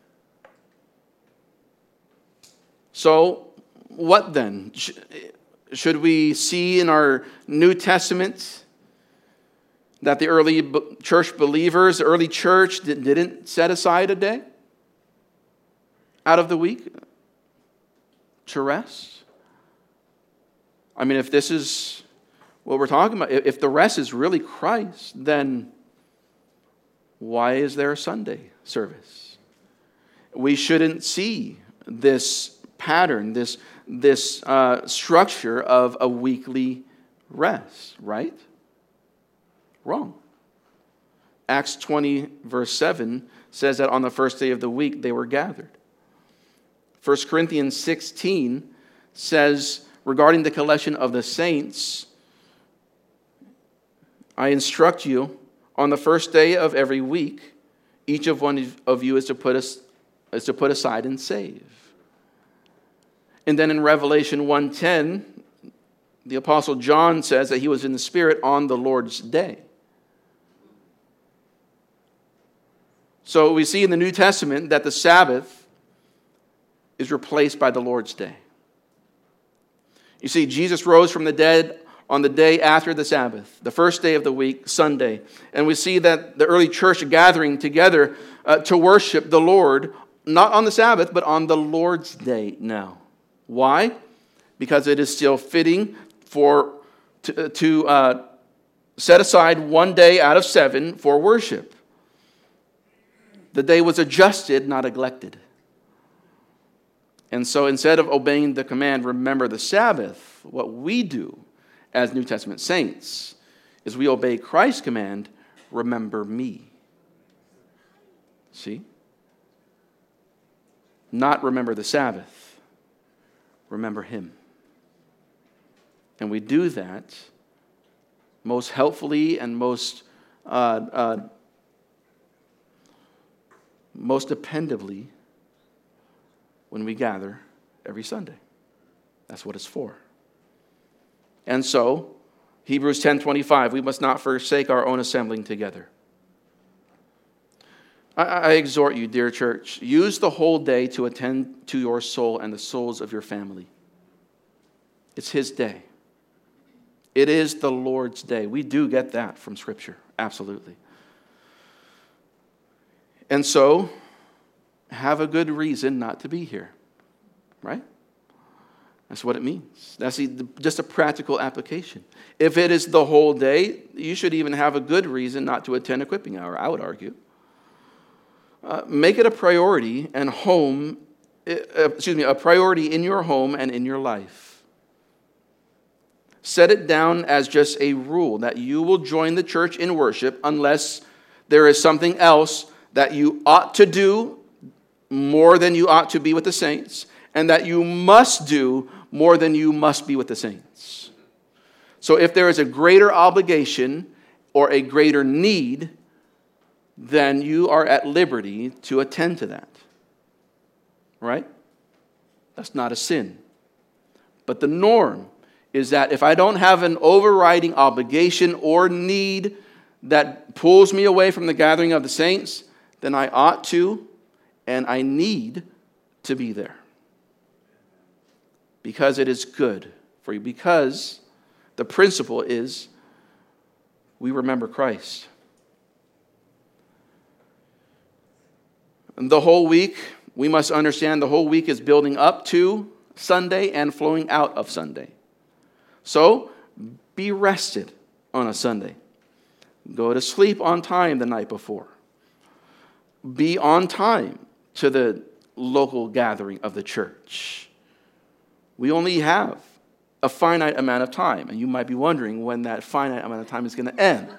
So, what then? Should we see in our New Testament that the early church believers, the early church, didn't set aside a day out of the week to rest? I mean, if this is what we're talking about, if the rest is really Christ, then why is there a Sunday service? We shouldn't see this pattern, this structure of a weekly rest, right? Wrong. Acts 20, verse 7 says that on the first day of the week they were gathered. 1 Corinthians 16 says, regarding the collection of the saints, I instruct you, on the first day of every week, each of one of you is to put aside and save. And then in Revelation 1:10, the Apostle John says that he was in the Spirit on the Lord's day. So we see in the New Testament that the Sabbath is replaced by the Lord's Day. You see, Jesus rose from the dead on the day after the Sabbath, the first day of the week, Sunday. And we see that the early church gathering together to worship the Lord, not on the Sabbath, but on the Lord's Day now. Why? Because it is still fitting to set aside one day out of 7 for worship. The day was adjusted, not neglected. And so instead of obeying the command, remember the Sabbath, what we do as New Testament saints is we obey Christ's command, remember me. See? Not remember the Sabbath, remember him. And we do that most helpfully and most dependably when we gather every Sunday. That's what it's for. And so, Hebrews 10:25, we must not forsake our own assembling together. I exhort you, dear church, use the whole day to attend to your soul and the souls of your family. It's his day. It is the Lord's day. We do get that from Scripture, absolutely. And so, have a good reason not to be here, right? That's what it means. That's just a practical application. If it is the whole day, you should even have a good reason not to attend equipping hour, I would argue. Make it a priority a priority in your home and in your life. Set it down as just a rule that you will join the church in worship unless there is something else that you ought to do more than you ought to be with the saints, and that you must do more than you must be with the saints. So if there is a greater obligation or a greater need, then you are at liberty to attend to that. Right? That's not a sin. But the norm is that if I don't have an overriding obligation or need that pulls me away from the gathering of the saints, then I ought to and I need to be there. Because it is good for you. Because the principle is we remember Christ. And the whole week, we must understand the whole week is building up to Sunday and flowing out of Sunday. So, be rested on a Sunday. Go to sleep on time the night before. Be on time to the local gathering of the church. We only have a finite amount of time, and you might be wondering when that finite amount of time is going to end.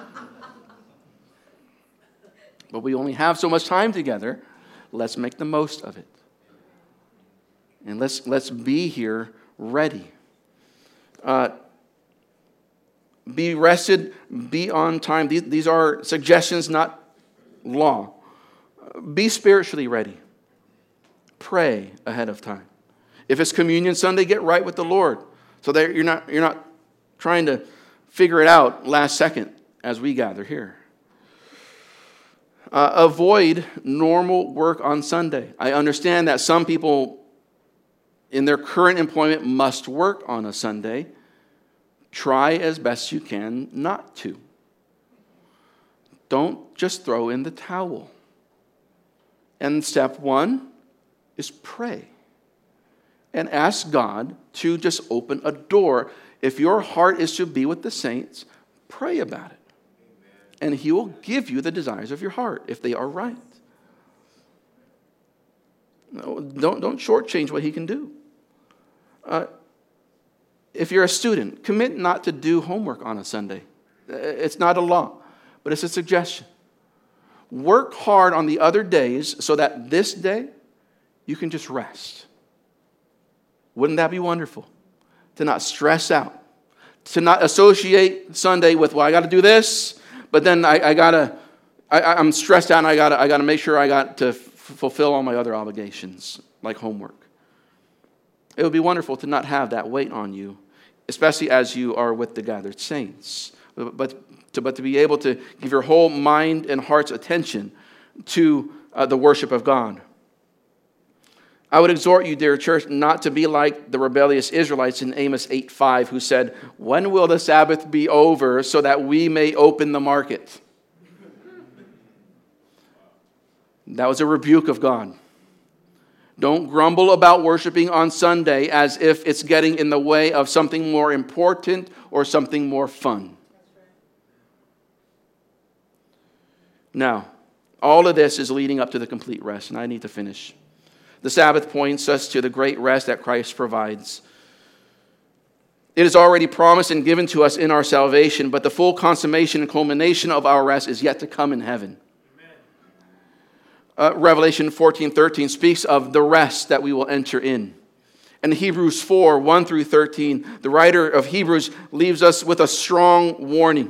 But we only have so much time together. Let's make the most of it. And let's be here ready. Be rested, be on time. These are suggestions, not law. Be spiritually ready. Pray ahead of time. If it's Communion Sunday, get right with the Lord, so that you're not trying to figure it out last second as we gather here. Avoid normal work on Sunday. I understand that some people in their current employment must work on a Sunday. Try as best you can not to. Don't just throw in the towel. And step 1 is pray. And ask God to just open a door. If your heart is to be with the saints, pray about it. And he will give you the desires of your heart if they are right. No, don't shortchange what he can do. If you're a student, commit not to do homework on a Sunday. It's not a law, but it's a suggestion. Work hard on the other days so that this day you can just rest. Wouldn't that be wonderful? To not stress out. To not associate Sunday with, well, I got to do this, but then I'm stressed out and I got to make sure I got to fulfill all my other obligations, like homework. It would be wonderful to not have that weight on you, especially as you are with the gathered saints. But to be able to give your whole mind and heart's attention to the worship of God. I would exhort you, dear church, not to be like the rebellious Israelites in Amos 8:5, who said, "When will the Sabbath be over so that we may open the market?" That was a rebuke of God. Don't grumble about worshiping on Sunday as if it's getting in the way of something more important or something more fun. Now, all of this is leading up to the complete rest, and I need to finish. The Sabbath points us to the great rest that Christ provides. It is already promised and given to us in our salvation, but the full consummation and culmination of our rest is yet to come in heaven. Revelation 14:13 speaks of the rest that we will enter in. And Hebrews 4:1-13, the writer of Hebrews leaves us with a strong warning.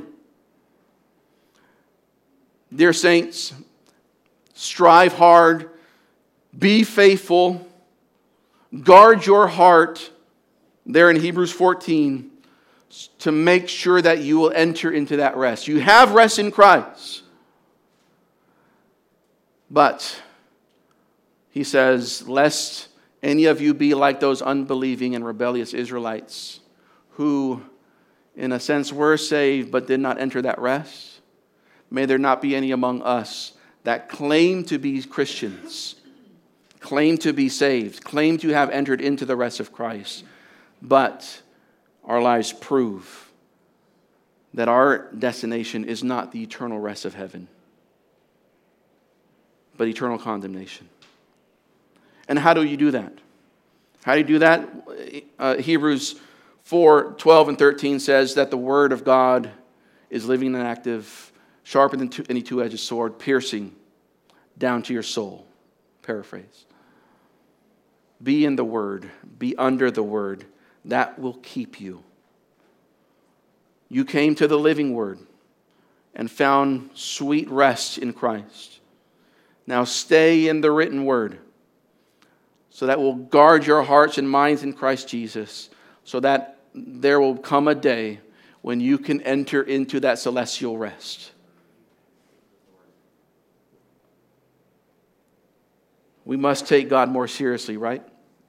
Dear saints, strive hard, be faithful, guard your heart, there in Hebrews 14, to make sure that you will enter into that rest. You have rest in Christ. But, he says, lest any of you be like those unbelieving and rebellious Israelites who, in a sense, were saved but did not enter that rest. May there not be any among us that claim to be Christians, claim to be saved, claim to have entered into the rest of Christ, but our lives prove that our destination is not the eternal rest of heaven, but eternal condemnation. And how do you do that? How do you do that? Hebrews 4:12-13 says that the Word of God is living and active, sharper than any two-edged sword, piercing down to your soul. Paraphrase. Be in the Word. Be under the Word. That will keep you. You came to the living Word and found sweet rest in Christ. Now stay in the written Word, so that will guard your hearts and minds in Christ Jesus, so that there will come a day when you can enter into that celestial rest. We must take God more seriously, right?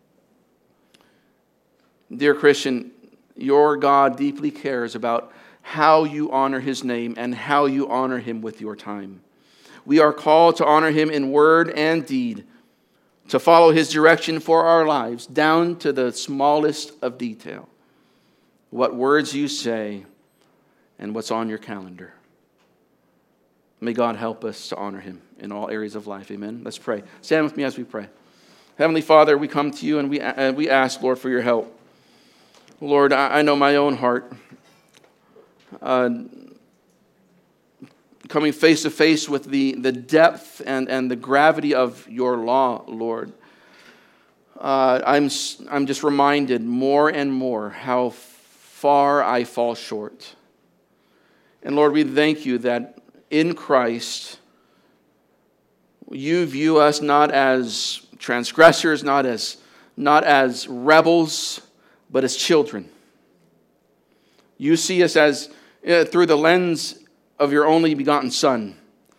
Dear Christian, your God deeply cares about how you honor His name and how you honor Him with your time. We are called to honor Him in word and deed, to follow His direction for our lives, down to the smallest of detail. What words you say and what's on your calendar. May God help us to honor Him in all areas of life. Amen. Let's pray. Stand with me as we pray. Heavenly Father, we come to you and we ask, Lord, for your help. Lord, I know my own heart. Coming face to face with the depth and the gravity of your law, Lord. I'm just reminded more and more how far I fall short. And Lord, we thank you that in Christ, you view us not as transgressors, not as rebels, but as children. You see us as through the lens of your only begotten Son.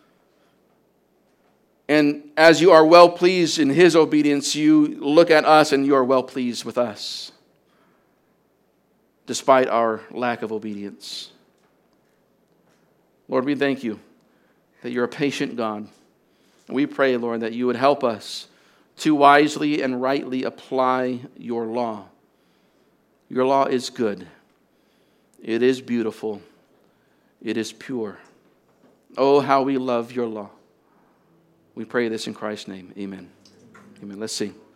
And as you are well pleased in His obedience, you look at us and you are well pleased with us, despite our lack of obedience. Lord, we thank you that you're a patient God. And we pray, Lord, that you would help us to wisely and rightly apply your law. Your law is good. It is beautiful. It is pure. Oh, how we love your law. We pray this in Christ's name. Amen. Amen. Let's sing.